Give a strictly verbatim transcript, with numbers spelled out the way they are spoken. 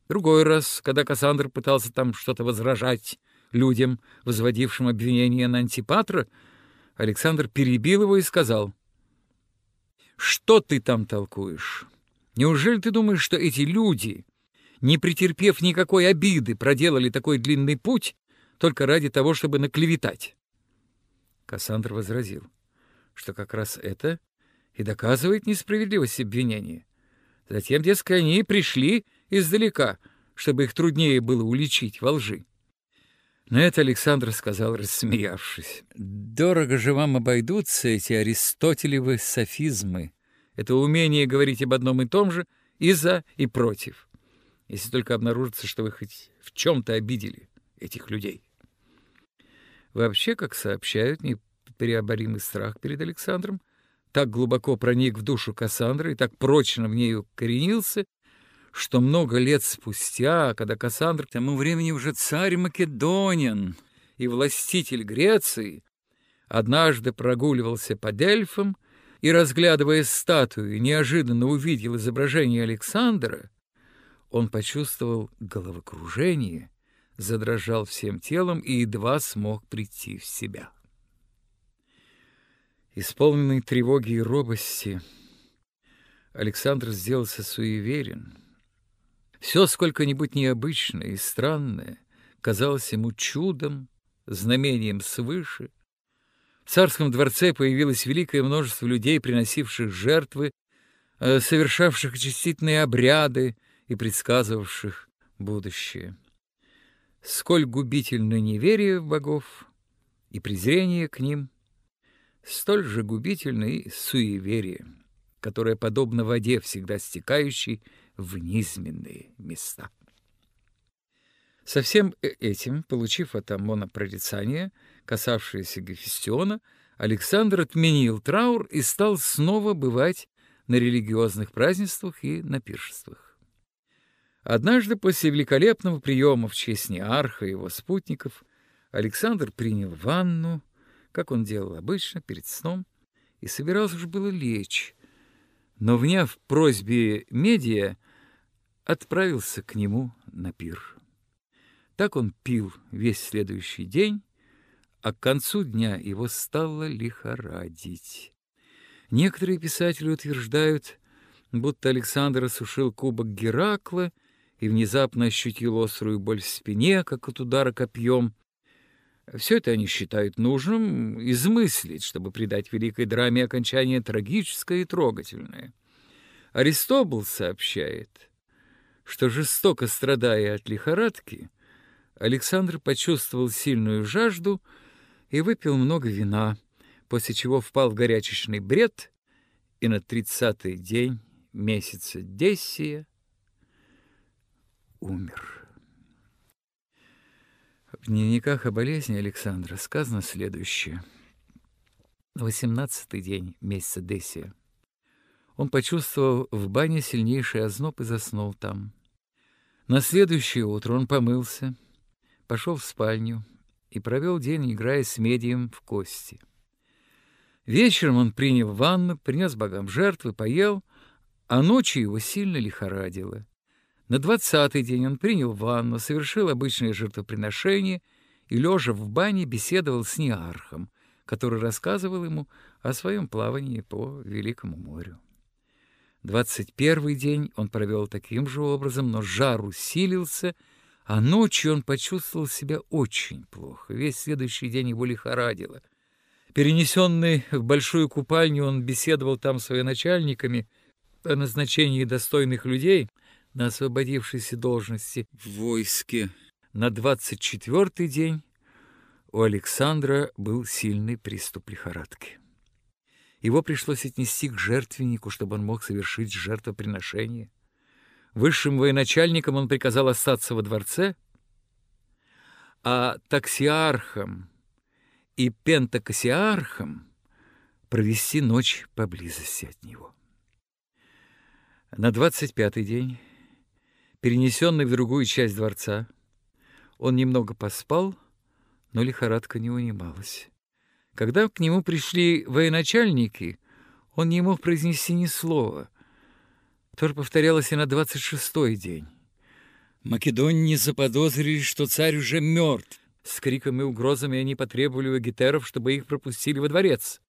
Другой раз, когда Кассандр пытался там что-то возражать людям, возводившим обвинения на Антипатра, Александр перебил его и сказал: «Что ты там толкуешь? Неужели ты думаешь, что эти люди, не претерпев никакой обиды, проделали такой длинный путь только ради того, чтобы наклеветать?» Кассандр возразил, что как раз это и доказывает несправедливость обвинения. Затем, дескать, они пришли издалека, чтобы их труднее было уличить во лжи. На это Александр сказал, рассмеявшись: «Дорого же вам обойдутся эти аристотелевы софизмы. Это умение говорить об одном и том же и за, и против, если только обнаружится, что вы хоть в чем-то обидели этих людей». Вообще, как сообщают, непереоборимый страх перед Александром так глубоко проник в душу Кассандры и так прочно в ней укоренился, что много лет спустя, когда Кассандр, к тому времени уже царь Македонин и властитель Греции, однажды прогуливался по Дельфам и, разглядывая статую, неожиданно увидел изображение Александра, он почувствовал головокружение, задрожал всем телом и едва смог прийти в себя. Исполненный тревоги и робости, Александр сделался суеверен. Все сколько-нибудь необычное и странное казалось ему чудом, знамением свыше. В царском дворце появилось великое множество людей, приносивших жертвы, совершавших очистительные обряды и предсказывавших будущее. Сколь губительно неверие в богов и презрение к ним, столь же губительно и суеверие, которое подобно воде, всегда стекающей в низменные места. Со всем этим, получив от Аммона прорицание, касавшееся Гефестиона, Александр отменил траур и стал снова бывать на религиозных празднествах и на пиршествах. Однажды после великолепного приема в честь Неарха и его спутников Александр принял ванну, как он делал обычно, перед сном, и собирался уж было лечь, но, вняв просьбе Медия, отправился к нему на пир. Так он пил весь следующий день, а к концу дня его стало лихорадить. Некоторые писатели утверждают, будто Александр осушил кубок Геракла и внезапно ощутил острую боль в спине, как от удара копьем. Все это они считают нужным измыслить, чтобы придать великой драме окончание трагическое и трогательное. Аристобул сообщает, что, жестоко страдая от лихорадки, Александр почувствовал сильную жажду и выпил много вина, после чего впал в горячечный бред и на тридцатый день месяца Дессия умер. В дневниках о болезни Александра сказано следующее. На восемнадцатый день месяца Дессия он почувствовал в бане сильнейший озноб и заснул там. На следующее утро он помылся, пошел в спальню и провел день, играя с Медием в кости. Вечером он принял ванну, принес богам жертвы, поел, а ночью его сильно лихорадило. На двадцатый день он принял ванну, совершил обычное жертвоприношение и, лежа в бане, беседовал с Неархом, который рассказывал ему о своем плавании по Великому морю. Двадцать первый день он провел таким же образом, но жар усилился, а ночью он почувствовал себя очень плохо. Весь следующий день его лихорадило. Перенесенный в большую купальню, он беседовал там с военачальниками о назначении достойных людей на освободившейся должности в войске. На двадцать четвертый день у Александра был сильный приступ лихорадки. Его пришлось отнести к жертвеннику, чтобы он мог совершить жертвоприношение. Высшим военачальникам он приказал остаться во дворце, а таксиархам и пентакосиархам провести ночь поблизости от него. На двадцать пятый день, перенесенный в другую часть дворца, он немного поспал, но лихорадка не унималась. Когда к нему пришли военачальники, он не мог произнести ни слова. То же повторялось и на двадцать шестой день. Македоне заподозрили, что царь уже мертв. С криками и угрозами они потребовали у гетеров, чтобы их пропустили во дворец.